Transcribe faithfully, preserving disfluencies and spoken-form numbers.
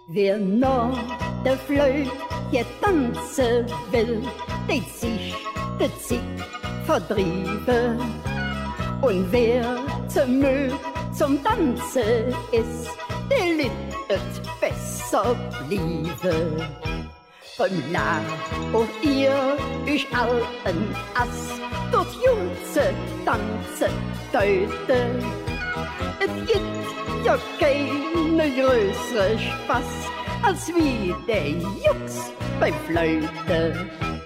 Wer noch der Flötje tanzen will, der sich der Zick verdriebe. Und wer zu müd zum Tanzen ist, der lüttet besser bliebe. Beim Lach und ihr ich alten Ass, dort Junze tanzen Teute. Es gibt ja keine größere Spaß, als wie der Jux bei Flöte.